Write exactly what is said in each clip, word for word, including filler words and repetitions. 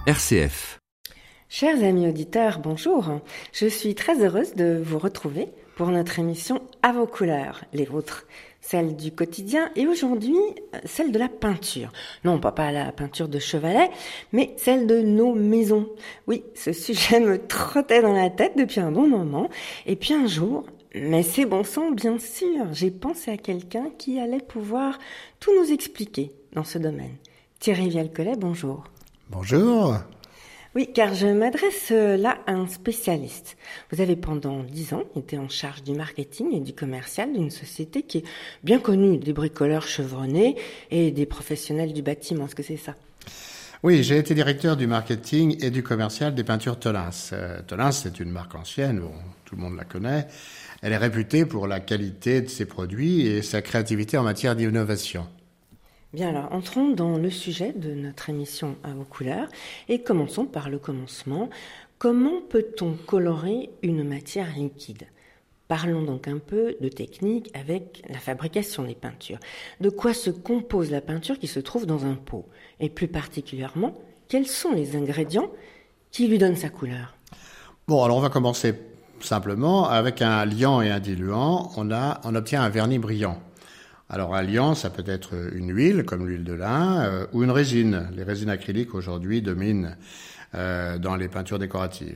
R C F. Chers amis auditeurs, bonjour. Je suis très heureuse de vous retrouver pour notre émission À vos couleurs, les vôtres, celle du quotidien et aujourd'hui celle de la peinture. Non, pas, pas la peinture de chevalet, mais celle de nos maisons. Oui, ce sujet me trottait dans la tête depuis un bon moment et puis un jour, mais c'est bon sang bien sûr, j'ai pensé à quelqu'un qui allait pouvoir tout nous expliquer dans ce domaine. Thierry Vielle-Collet, bonjour. Bonjour. Oui, car je m'adresse là à un spécialiste. Vous avez pendant dix ans été en charge du marketing et du commercial d'une société qui est bien connue des bricoleurs chevronnés et des professionnels du bâtiment. Est-ce que c'est ça ? Oui, j'ai été directeur du marketing et du commercial des peintures Tholins. Euh, Tholins, c'est une marque ancienne, bon, tout le monde la connaît. Elle est réputée pour la qualité de ses produits et sa créativité en matière d'innovation. Bien alors, entrons dans le sujet de notre émission À vos couleurs et commençons par le commencement. Comment peut-on colorer une matière liquide ? Parlons donc un peu de technique avec la fabrication des peintures. De quoi se compose la peinture qui se trouve dans un pot ? Et plus particulièrement, quels sont les ingrédients qui lui donnent sa couleur ? Bon, alors on va commencer simplement avec un liant et un diluant. On, a, on obtient un vernis brillant. Alors un liant, ça peut être une huile, comme l'huile de lin, euh, ou une résine. Les résines acryliques aujourd'hui dominent euh, dans les peintures décoratives.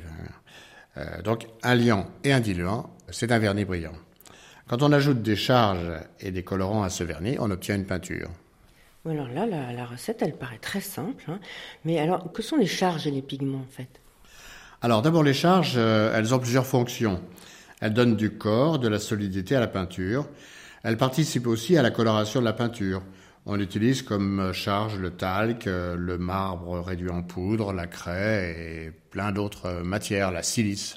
Euh, donc un liant et un diluant, c'est un vernis brillant. Quand on ajoute des charges et des colorants à ce vernis, on obtient une peinture. Alors là, la, la recette, elle paraît très simple. Hein. Mais alors, que sont les charges et les pigments en fait ? Alors d'abord les charges, euh, elles ont plusieurs fonctions. Elles donnent du corps, de la solidité à la peinture. Elles participent aussi à la coloration de la peinture. On utilise comme charge le talc, le marbre réduit en poudre, la craie et plein d'autres matières, la silice.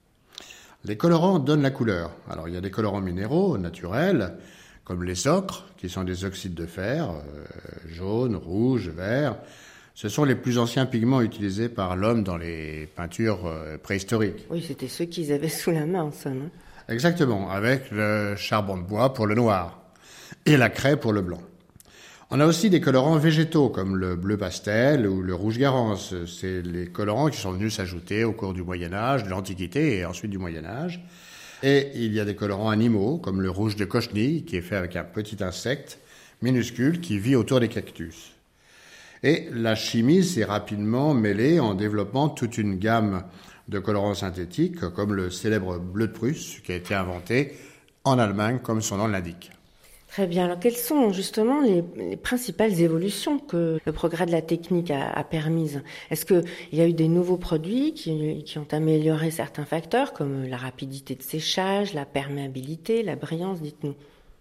Les colorants donnent la couleur. Alors il y a des colorants minéraux, naturels, comme les ocres, qui sont des oxydes de fer, euh, jaune, rouge, vert. Ce sont les plus anciens pigments utilisés par l'homme dans les peintures euh, préhistoriques. Oui, c'était ceux qu'ils avaient sous la main en somme. Hein. Exactement, avec le charbon de bois pour le noir et la craie pour le blanc. On a aussi des colorants végétaux comme le bleu pastel ou le rouge garance. C'est les colorants qui sont venus s'ajouter au cours du Moyen-Âge, de l'Antiquité et ensuite du Moyen-Âge. Et il y a des colorants animaux comme le rouge de cochenille qui est fait avec un petit insecte minuscule qui vit autour des cactus. Et la chimie s'est rapidement mêlée en développant toute une gamme de colorants synthétiques, comme le célèbre bleu de Prusse, qui a été inventé en Allemagne, comme son nom l'indique. Très bien. Alors, quelles sont justement les, les principales évolutions que le progrès de la technique a, a permises ? Est-ce qu'il y a eu des nouveaux produits qui, qui ont amélioré certains facteurs, comme la rapidité de séchage, la perméabilité, la brillance ? Dites-nous.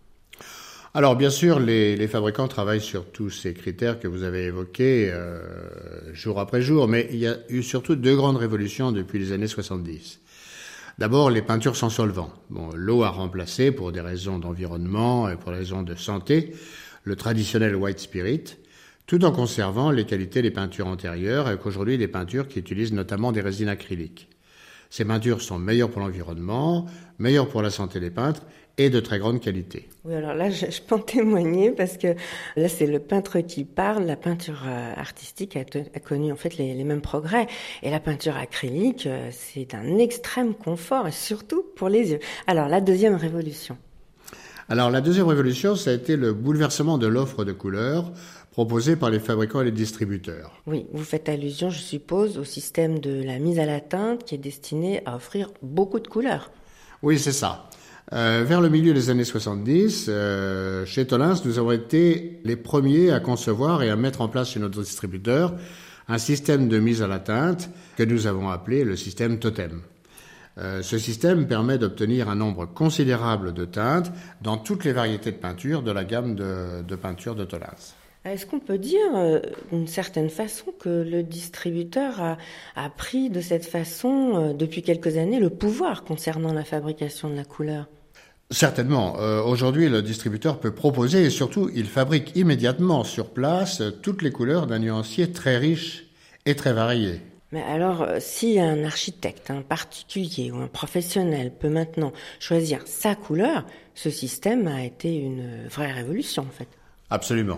Alors, bien sûr, les, les fabricants travaillent sur tous ces critères que vous avez évoqués euh, jour après jour, mais il y a eu surtout deux grandes révolutions depuis les années soixante-dix. D'abord, les peintures sans solvant. Bon, l'eau a remplacé, pour des raisons d'environnement et pour des raisons de santé, le traditionnel white spirit, tout en conservant les qualités des peintures antérieures, avec aujourd'hui des peintures qui utilisent notamment des résines acryliques. Ces peintures sont meilleures pour l'environnement, meilleures pour la santé des peintres et de très grande qualité. Oui, alors là, je, je peux en témoigner parce que là, c'est le peintre qui parle. La peinture euh, artistique a, te, a connu en fait les, les mêmes progrès. Et la peinture acrylique, euh, c'est d'un extrême confort et surtout pour les yeux. Alors, la deuxième révolution. Alors, la deuxième révolution, ça a été le bouleversement de l'offre de couleurs proposée par les fabricants et les distributeurs. Oui, vous faites allusion, je suppose, au système de la mise à la teinte qui est destiné à offrir beaucoup de couleurs. Oui, c'est ça. Euh, vers le milieu des années soixante-dix, euh, chez Tholins, nous avons été les premiers à concevoir et à mettre en place chez notre distributeur un système de mise à la teinte que nous avons appelé le système Totem. Euh, ce système permet d'obtenir un nombre considérable de teintes dans toutes les variétés de peinture de la gamme de, de peinture de Tholins. Est-ce qu'on peut dire, euh, d'une certaine façon, que le distributeur a, a pris de cette façon, euh, depuis quelques années, le pouvoir concernant la fabrication de la couleur ? Certainement. Euh, aujourd'hui, le distributeur peut proposer et surtout, il fabrique immédiatement sur place toutes les couleurs d'un nuancier très riche et très varié. Mais alors, euh, si un architecte, un particulier ou un professionnel peut maintenant choisir sa couleur, ce système a été une vraie révolution en fait. Absolument.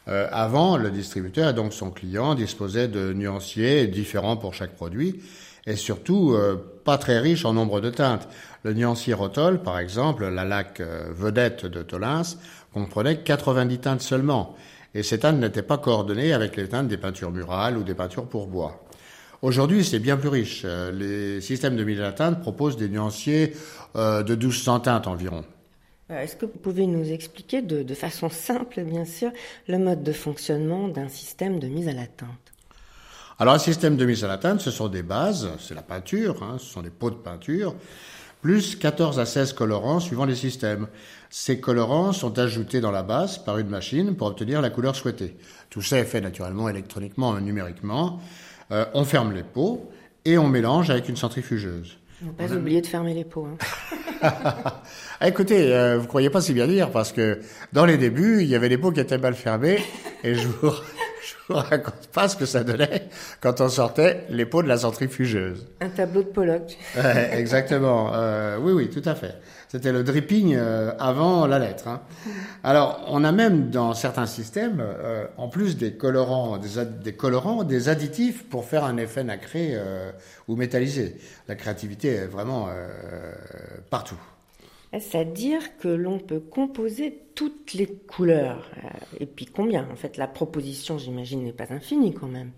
Euh, avant, le distributeur et donc son client disposaient de nuanciers différents pour chaque produit et surtout euh, pas très riches en nombre de teintes. Le nuancier Rotol, par exemple, la laque euh, vedette de Tolins, comprenait quatre-vingt-dix teintes seulement. Et ces teintes n'étaient pas coordonnées avec les teintes des peintures murales ou des peintures pour bois. Aujourd'hui, c'est bien plus riche. Les systèmes de mise à la teinte proposent des nuanciers euh, de douze cents teintes environ. Est-ce que vous pouvez nous expliquer de, de façon simple, bien sûr, le mode de fonctionnement d'un système de mise à la teinte ? Alors, un système de mise à la teinte, ce sont des bases, c'est la peinture, hein, ce sont des pots de peinture, plus quatorze à seize colorants suivant les systèmes. Ces colorants sont ajoutés dans la base par une machine pour obtenir la couleur souhaitée. Tout ça est fait naturellement électroniquement et numériquement. Euh, on ferme les pots et on mélange avec une centrifugeuse. Ne pas on oublier a... de fermer les pots. Hein. Écoutez, euh, vous croyez pas si bien dire, parce que dans les débuts, il y avait des pots qui étaient mal fermés, et je vous, je vous raconte pas ce que ça donnait quand on sortait les pots de la centrifugeuse. Un tableau de Pollock. Ouais, exactement. Euh, oui, oui, tout à fait. C'était le dripping euh, avant la lettre. Hein. Alors, on a même dans certains systèmes, euh, en plus des colorants, des, ad- des colorants, des additifs pour faire un effet nacré euh, ou métallisé. La créativité est vraiment euh, partout. Est-ce à dire que l'on peut composer toutes les couleurs ? Et puis combien ? En fait, la proposition, j'imagine, n'est pas infinie quand même.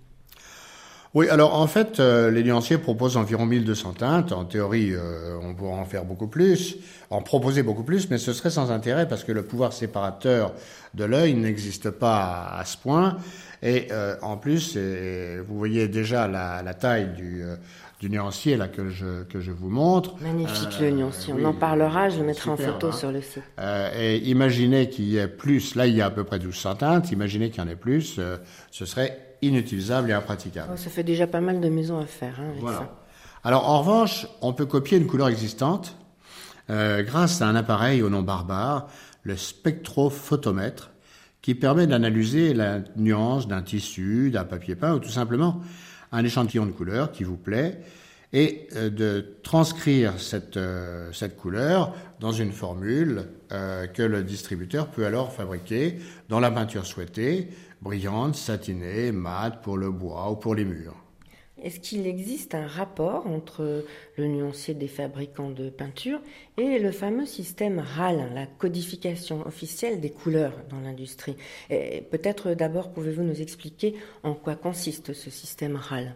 Oui, alors en fait, euh, les nuanciers proposent environ mille deux cents teintes. En théorie, euh, on pourra en faire beaucoup plus, en proposer beaucoup plus, mais ce serait sans intérêt parce que le pouvoir séparateur de l'œil n'existe pas à, à ce point. Et euh, en plus, et vous voyez déjà la, la taille du, euh, du nuancier là que je que je vous montre. Magnifique euh, le nuancier. On oui, en parlera. Je le mettrai super, en photo hein. sur le site. Euh, et imaginez qu'il y ait plus. Là, il y a à peu près douze cents teintes. Imaginez qu'il y en ait plus. Euh, ce serait inutilisable et impraticable. Oh, ça fait déjà pas mal de maisons à faire. Hein, avec voilà. Ça. Alors en revanche, on peut copier une couleur existante euh, grâce à un appareil au nom barbare, le spectrophotomètre, qui permet d'analyser la nuance d'un tissu, d'un papier peint ou tout simplement un échantillon de couleur qui vous plaît et euh, de transcrire cette, euh, cette couleur dans une formule euh, que le distributeur peut alors fabriquer dans la peinture souhaitée, brillante, satinée, mate pour le bois ou pour les murs. Est-ce qu'il existe un rapport entre le nuancier des fabricants de peinture et le fameux système R A L, la codification officielle des couleurs dans l'industrie ? Et peut-être d'abord pouvez-vous nous expliquer en quoi consiste ce système R A L ?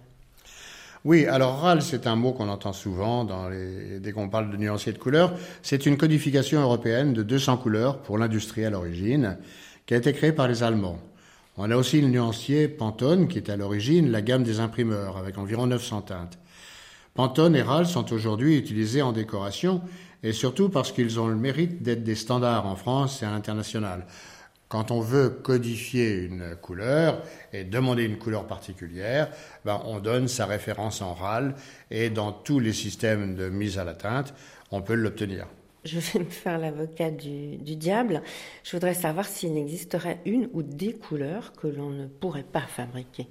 Oui, alors R A L, c'est un mot qu'on entend souvent dans les... dès qu'on parle de nuancier de couleurs. C'est une codification européenne de deux cents couleurs pour l'industrie à l'origine, qui a été créée par les Allemands. On a aussi le nuancier Pantone, qui est à l'origine la gamme des imprimeurs, avec environ neuf cents teintes. Pantone et R A L sont aujourd'hui utilisés en décoration, et surtout parce qu'ils ont le mérite d'être des standards en France et à l'international. Quand on veut codifier une couleur et demander une couleur particulière, ben on donne sa référence en R A L, et dans tous les systèmes de mise à la teinte, on peut l'obtenir. Je vais me faire l'avocat du, du diable. Je voudrais savoir s'il existerait une ou des couleurs que l'on ne pourrait pas fabriquer.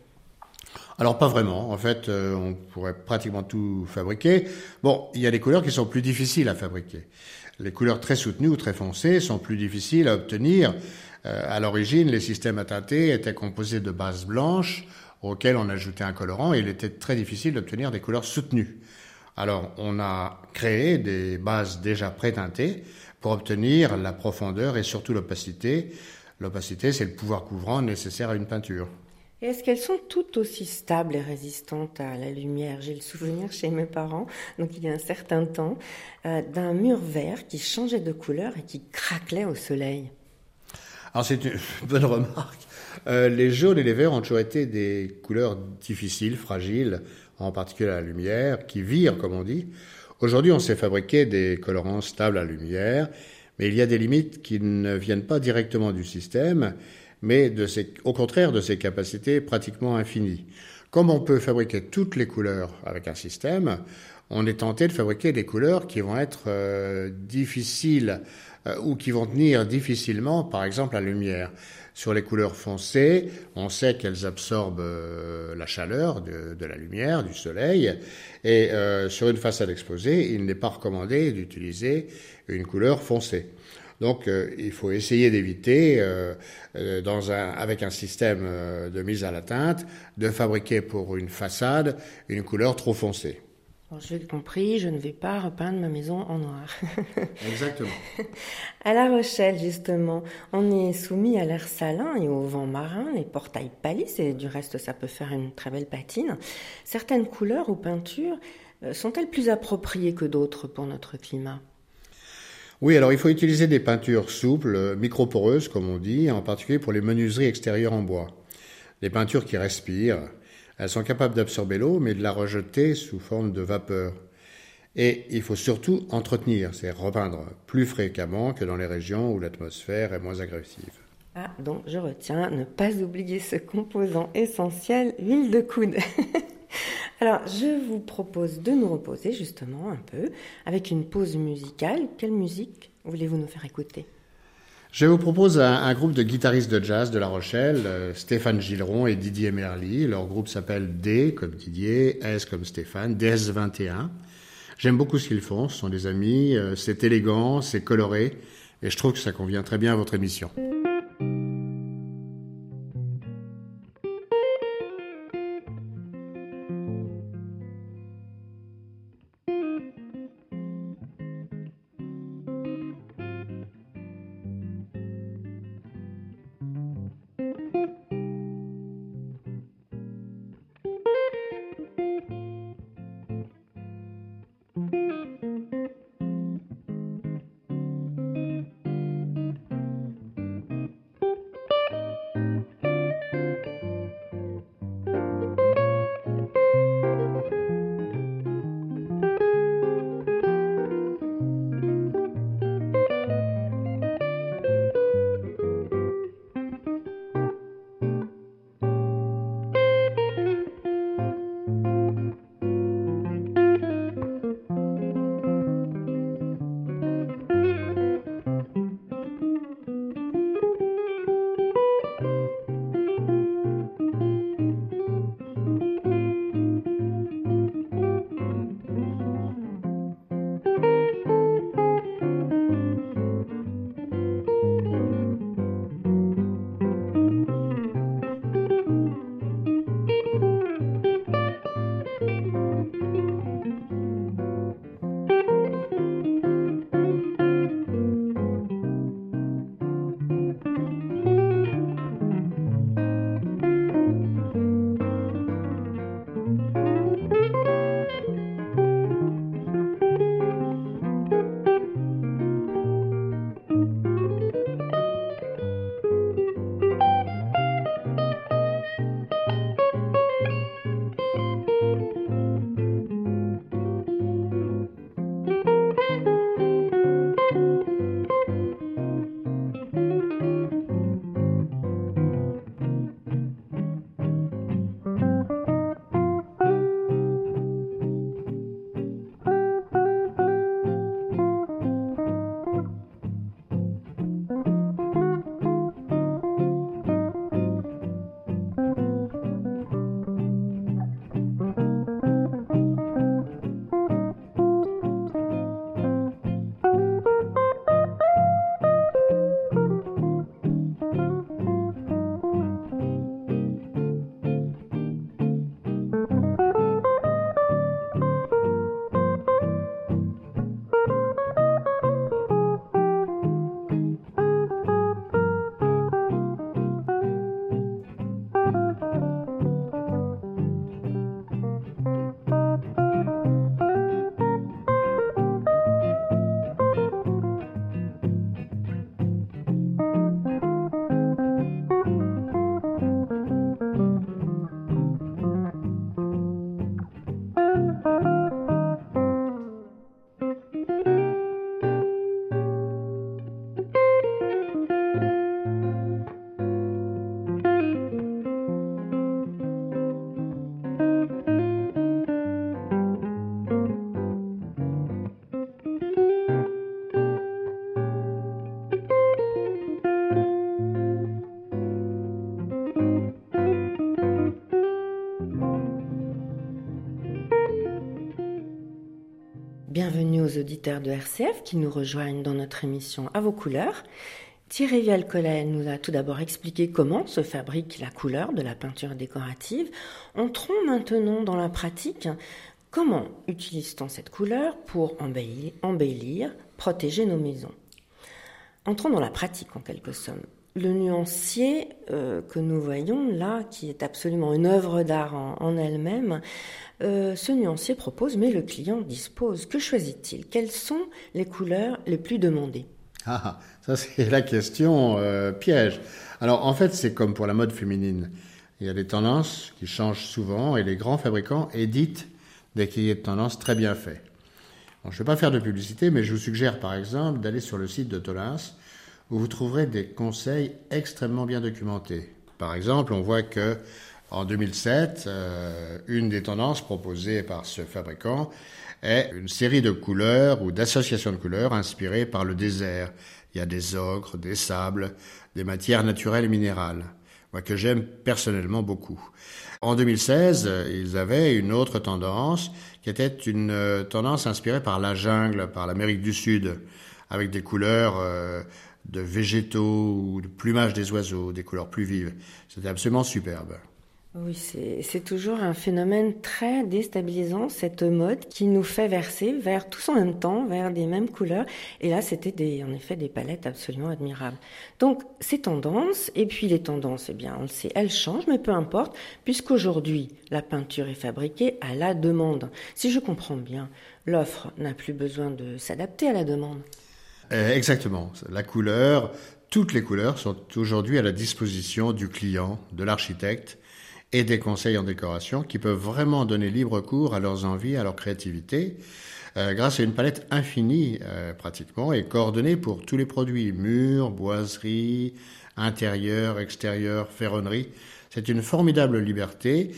Alors pas vraiment. En fait, euh, on pourrait pratiquement tout fabriquer. Bon, il y a des couleurs qui sont plus difficiles à fabriquer. Les couleurs très soutenues ou très foncées sont plus difficiles à obtenir. Euh, à l'origine, les systèmes à teinter étaient composés de bases blanches auxquelles on ajoutait un colorant et il était très difficile d'obtenir des couleurs soutenues. Alors, on a créé des bases déjà pré-teintées pour obtenir la profondeur et surtout l'opacité. L'opacité, c'est le pouvoir couvrant nécessaire à une peinture. Et est-ce qu'elles sont toutes aussi stables et résistantes à la lumière ? J'ai le souvenir chez mes parents, donc il y a un certain temps, euh, d'un mur vert qui changeait de couleur et qui craquelait au soleil. Alors, c'est une bonne remarque. Euh, les jaunes et les verts ont toujours été des couleurs difficiles, fragiles, en particulier à la lumière, qui virent, comme on dit. Aujourd'hui, on sait fabriquer des colorants stables à la lumière, mais il y a des limites qui ne viennent pas directement du système, mais de ses, au contraire de ses capacités pratiquement infinies. Comme on peut fabriquer toutes les couleurs avec un système, on est tenté de fabriquer des couleurs qui vont être euh, difficiles euh, ou qui vont tenir difficilement, par exemple, la lumière. Sur les couleurs foncées, on sait qu'elles absorbent euh, la chaleur de, de la lumière, du soleil, et euh, sur une façade exposée, il n'est pas recommandé d'utiliser une couleur foncée. Donc, euh, il faut essayer d'éviter, euh, euh, dans un, avec un système euh, de mise à la teinte, de fabriquer pour une façade une couleur trop foncée. Bon, j'ai compris, je ne vais pas repeindre ma maison en noir. Exactement. À La Rochelle, justement, on est soumis à l'air salin et au vent marin, les portails pâlissent et du reste ça peut faire une très belle patine. Certaines couleurs ou peintures euh, sont-elles plus appropriées que d'autres pour notre climat? Oui, alors il faut utiliser des peintures souples, euh, microporeuses comme on dit, en particulier pour les menuiseries extérieures en bois. Des peintures qui respirent. Elles sont capables d'absorber l'eau, mais de la rejeter sous forme de vapeur. Et il faut surtout entretenir, c'est repeindre plus fréquemment que dans les régions où l'atmosphère est moins agressive. Ah, donc je retiens, ne pas oublier ce composant essentiel, l'huile de coude. Alors, je vous propose de nous reposer justement un peu avec une pause musicale. Quelle musique voulez-vous nous faire écouter? Je vous propose un, un groupe de guitaristes de jazz de La Rochelle, euh, Stéphane Gilleron et Didier Merly. Leur groupe s'appelle D comme Didier, S comme Stéphane, D S vingt et un. J'aime beaucoup ce qu'ils font, ce sont des amis, euh, c'est élégant, c'est coloré, et je trouve que ça convient très bien à votre émission. Bienvenue aux auditeurs de R C F qui nous rejoignent dans notre émission À vos couleurs. Thierry Vielle-Collet nous a tout d'abord expliqué comment se fabrique la couleur de la peinture décorative. Entrons maintenant dans la pratique. Comment utilise-t-on cette couleur pour embellir, embellir, protéger nos maisons ? Entrons dans la pratique en quelque somme. Le nuancier euh, que nous voyons là, qui est absolument une œuvre d'art en, en elle-même, euh, ce nuancier propose, mais le client dispose. Que choisit-il ? Quelles sont les couleurs les plus demandées ? Ah, ça c'est la question euh, piège. Alors en fait, c'est comme pour la mode féminine. Il y a des tendances qui changent souvent et les grands fabricants éditent des cahiers de tendances très bien faits. Bon, je ne vais pas faire de publicité, mais je vous suggère par exemple d'aller sur le site de Tolins où vous trouverez des conseils extrêmement bien documentés. Par exemple, on voit que en deux mille sept, euh, une des tendances proposées par ce fabricant est une série de couleurs ou d'associations de couleurs inspirées par le désert. Il y a des ocres, des sables, des matières naturelles et minérales, moi que j'aime personnellement beaucoup. En deux mille seize, ils avaient une autre tendance qui était une tendance inspirée par la jungle, par l'Amérique du Sud, avec des couleurs euh, de végétaux ou de plumage des oiseaux, des couleurs plus vives. C'était absolument superbe. Oui, c'est, c'est toujours un phénomène très déstabilisant, cette mode qui nous fait verser vers tous en même temps, vers des mêmes couleurs. Et là, c'était des, en effet des palettes absolument admirables. Donc, ces tendances, et puis les tendances, eh bien, on le sait, elles changent, mais peu importe, puisqu'aujourd'hui, la peinture est fabriquée à la demande. Si je comprends bien, l'offre n'a plus besoin de s'adapter à la demande. Euh, exactement. La couleur, toutes les couleurs sont aujourd'hui à la disposition du client, de l'architecte, et des conseils en décoration qui peuvent vraiment donner libre cours à leurs envies, à leur créativité, euh, grâce à une palette infinie euh, pratiquement et coordonnée pour tous les produits, murs, boiseries, intérieur, extérieur, ferronnerie. C'est une formidable liberté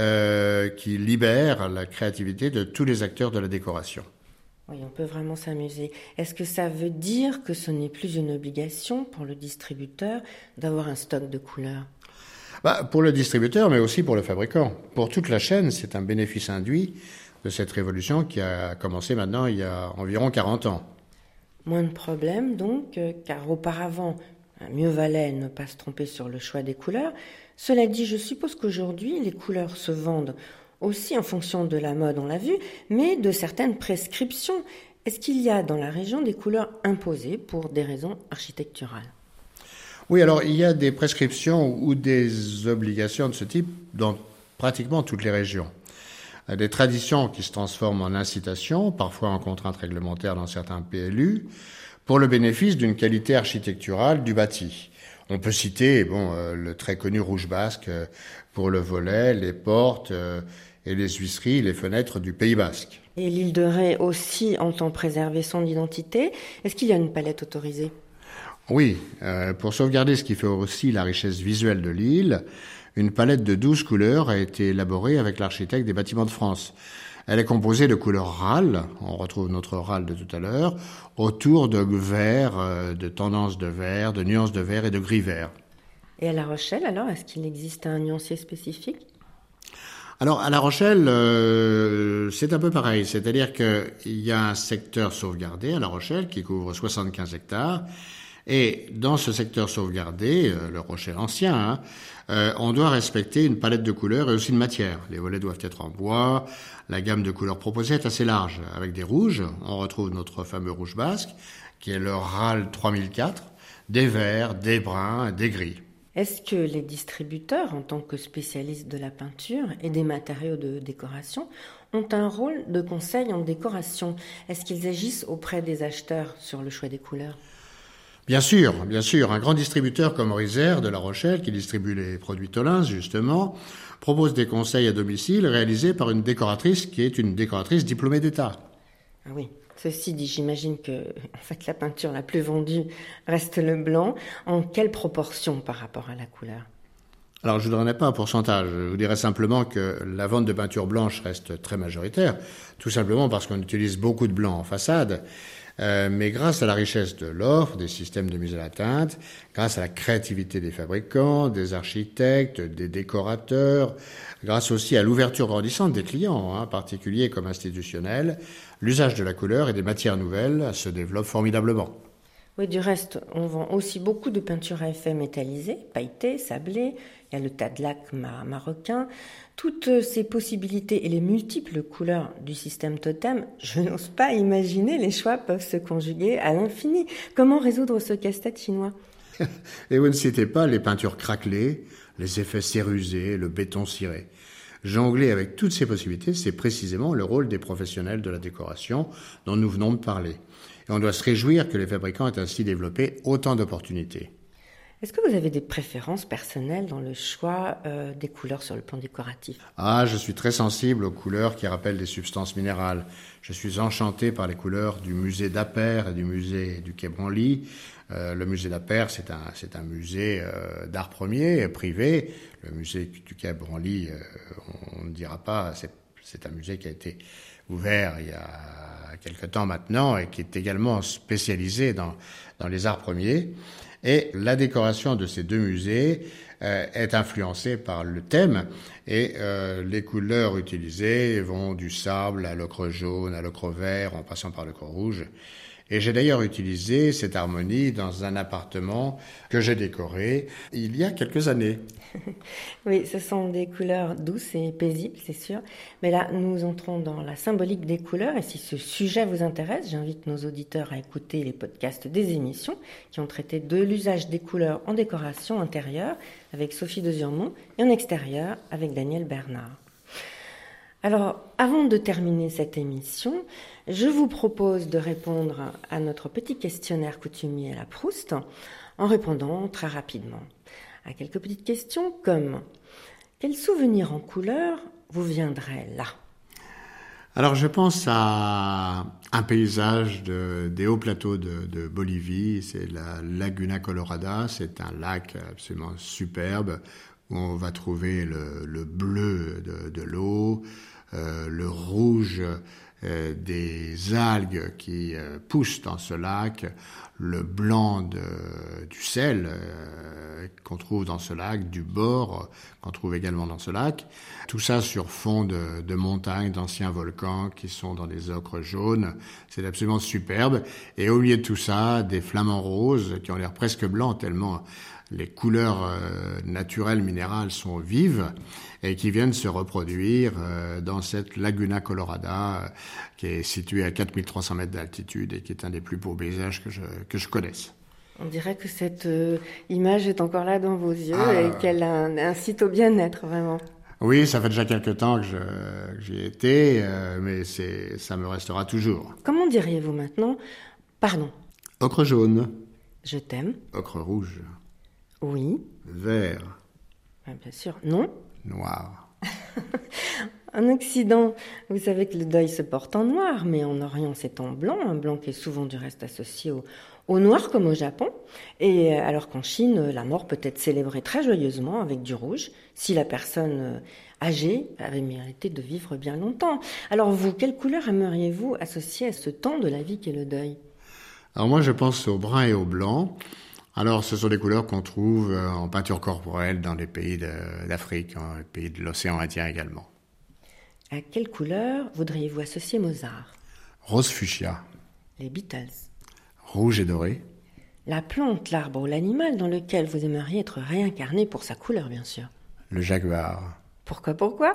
euh, qui libère la créativité de tous les acteurs de la décoration. Oui, on peut vraiment s'amuser. Est-ce que ça veut dire que ce n'est plus une obligation pour le distributeur d'avoir un stock de couleurs ? Bah, pour le distributeur, mais aussi pour le fabricant. Pour toute la chaîne, c'est un bénéfice induit de cette révolution qui a commencé maintenant il y a environ quarante ans. Moins de problèmes donc, car auparavant, mieux valait ne pas se tromper sur le choix des couleurs. Cela dit, je suppose qu'aujourd'hui, les couleurs se vendent aussi en fonction de la mode, on l'a vu, mais de certaines prescriptions. Est-ce qu'il y a dans la région des couleurs imposées pour des raisons architecturales ? Oui, alors il y a des prescriptions ou des obligations de ce type dans pratiquement toutes les régions. Des traditions qui se transforment en incitations, parfois en contraintes réglementaires dans certains P L U, pour le bénéfice d'une qualité architecturale du bâti. On peut citer bon, euh, le très connu rouge basque euh, pour le volet, les portes euh, et les huisseries, les fenêtres du Pays basque. Et l'île de Ré aussi entend préserver son identité. Est-ce qu'il y a une palette autorisée ? Oui, euh, pour sauvegarder ce qui fait aussi la richesse visuelle de l'île, une palette de douze couleurs a été élaborée avec l'architecte des Bâtiments de France. Elle est composée de couleurs râles, on retrouve notre râle de tout à l'heure, autour de verts, euh, de tendances de vert, de nuances de vert et de gris vert. Et à La Rochelle, alors, est-ce qu'il existe un nuancier spécifique ? Alors, à La Rochelle, euh, c'est un peu pareil. C'est-à-dire qu'il y a un secteur sauvegardé à La Rochelle qui couvre soixante-quinze hectares. Et dans ce secteur sauvegardé, euh, le Rochelle ancien, hein, euh, on doit respecter une palette de couleurs et aussi de matières. Les volets doivent être en bois. La gamme de couleurs proposée est assez large. Avec des rouges, on retrouve notre fameux rouge basque, qui est le râle trois mille quatre, des verts, des bruns, des gris. Est-ce que les distributeurs, en tant que spécialistes de la peinture et des matériaux de décoration, ont un rôle de conseil en décoration ? Est-ce qu'ils agissent auprès des acheteurs sur le choix des couleurs ? Bien sûr, bien sûr. Un grand distributeur comme Riser de La Rochelle, qui distribue les produits Tolins, justement, propose des conseils à domicile réalisés par une décoratrice qui est une décoratrice diplômée d'État. Ah oui. Ceci dit, j'imagine que en fait, la peinture la plus vendue reste le blanc. En quelle proportion par rapport à la couleur ? Alors, je ne donnerai pas un pourcentage. Je vous dirais simplement que la vente de peinture blanche reste très majoritaire, tout simplement parce qu'on utilise beaucoup de blanc en façade. Euh, mais grâce à la richesse de l'offre, des systèmes de mise à la teinte, grâce à la créativité des fabricants, des architectes, des décorateurs, grâce aussi à l'ouverture grandissante des clients, hein, particuliers comme institutionnels, l'usage de la couleur et des matières nouvelles se développe formidablement. Oui, du reste, on vend aussi beaucoup de peintures à effet métallisé, pailleté, sablé. Il y a le tas de lac mar- marocain. Toutes ces possibilités et les multiples couleurs du système Totem, je n'ose pas imaginer les choix peuvent se conjuguer à l'infini. Comment résoudre ce casse-tête chinois? Et vous ne citez pas les peintures craquelées, les effets cérusés, le béton ciré. Jongler avec toutes ces possibilités, c'est précisément le rôle des professionnels de la décoration dont nous venons de parler. Et on doit se réjouir que les fabricants aient ainsi développé autant d'opportunités. Est-ce que vous avez des préférences personnelles dans le choix euh, des couleurs sur le plan décoratif? Ah, je suis très sensible aux couleurs qui rappellent des substances minérales. Je suis enchanté par les couleurs du musée d'Appert et du musée du Quai Branly. Euh, le musée d'Appert, c'est un, c'est un musée euh, d'art premier, privé. Le musée du Quai Branly, euh, on ne dira pas, c'est, c'est un musée qui a été ouvert il y a quelque temps maintenant et qui est également spécialisé dans, dans les arts premiers. Et la décoration de ces deux musées euh, est influencée par le thème et euh, les couleurs utilisées vont du sable à l'ocre jaune, à l'ocre vert, en passant par l'ocre rouge. Et j'ai d'ailleurs utilisé cette harmonie dans un appartement que j'ai décoré il y a quelques années. Oui, ce sont des couleurs douces et paisibles, c'est sûr. Mais là, nous entrons dans la symbolique des couleurs. Et si ce sujet vous intéresse, j'invite nos auditeurs à écouter les podcasts des émissions qui ont traité de l'usage des couleurs en décoration intérieure avec Sophie Dezurmont et en extérieur avec Daniel Bernard. Alors, avant de terminer cette émission, je vous propose de répondre à notre petit questionnaire coutumier à la Proust en répondant très rapidement à quelques petites questions comme « Quel souvenir en couleur vous viendrait là ?» Alors je pense à un paysage de, des hauts plateaux de, de Bolivie, c'est la Laguna Colorada, c'est un lac absolument superbe où on va trouver le, le bleu de, de l'eau, euh, le rouge euh, des algues qui euh, poussent dans ce lac, le blanc de, du sel euh, qu'on trouve dans ce lac, du bord qu'on trouve également dans ce lac. Tout ça sur fond de, de montagnes, d'anciens volcans qui sont dans des ocres jaunes. C'est absolument superbe. Et au milieu de tout ça, des flamants roses qui ont l'air presque blancs tellement les couleurs euh, naturelles minérales sont vives et qui viennent se reproduire euh, dans cette Laguna Colorada euh, qui est située à quatre mille trois cents mètres d'altitude et qui est un des plus beaux paysages que je, que je connaisse. On dirait que cette euh, image est encore là dans vos yeux ah, et qu'elle un, incite au bien-être, vraiment. Oui, ça fait déjà quelque temps que, je, que j'y ai été, euh, mais c'est, ça me restera toujours. Comment diriez-vous maintenant? Pardon. Ocre jaune. Je t'aime. Ocre rouge. Oui. Vert. Ah, bien sûr. Non. Noir. En Occident, vous savez que le deuil se porte en noir, mais en Orient, c'est en blanc, un blanc qui est souvent du reste associé au, au noir comme au Japon. Et alors qu'en Chine, la mort peut être célébrée très joyeusement avec du rouge, si la personne âgée avait mérité de vivre bien longtemps. Alors vous, quelle couleur aimeriez-vous associer à ce temps de la vie qu'est le deuil? Alors moi, je pense au brun et au blanc. Alors, ce sont des couleurs qu'on trouve en peinture corporelle dans les pays de, d'Afrique, dans les pays de l'océan Indien également. À quelle couleur voudriez-vous associer Mozart? Rose fuchsia. Les Beatles. Rouge et doré. La plante, l'arbre ou l'animal dans lequel vous aimeriez être réincarné pour sa couleur, bien sûr. Le jaguar. Pourquoi, pourquoi?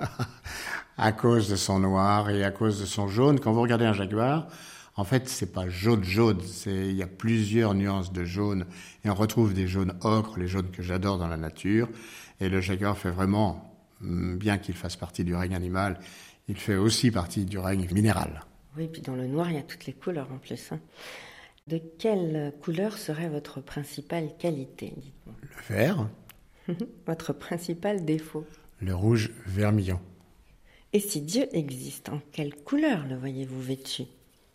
À cause de son noir et à cause de son jaune. Quand vous regardez un jaguar, en fait, c'est pas jaune jaune, c'est il y a plusieurs nuances de jaune et on retrouve des jaunes ocre, les jaunes que j'adore dans la nature. Et le jaguar fait vraiment, bien qu'il fasse partie du règne animal, il fait aussi partie du règne minéral. Oui, puis dans le noir, il y a toutes les couleurs en plus. Hein. De quelle couleur serait votre principale qualité, dites-moi? Le vert. Votre principal défaut? Le rouge vermillon. Et si Dieu existe, en quelle couleur le voyez-vous vêtu?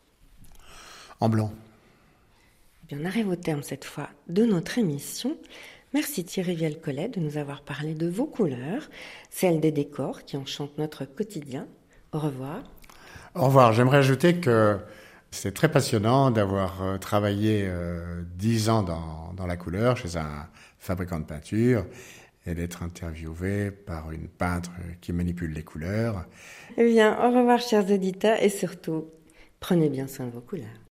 En blanc. Eh bien, on arrive au terme cette fois de notre émission. Merci Thierry Vielle-Collet de nous avoir parlé de vos couleurs, celles des décors qui enchantent notre quotidien. Au revoir. Au revoir. J'aimerais ajouter que C'est très passionnant d'avoir euh, travaillé euh, dix ans dans, dans la couleur chez un fabricant de peinture et d'être interviewé par une peintre qui manipule les couleurs. Eh bien, au revoir chers auditeurs et surtout, prenez bien soin de vos couleurs.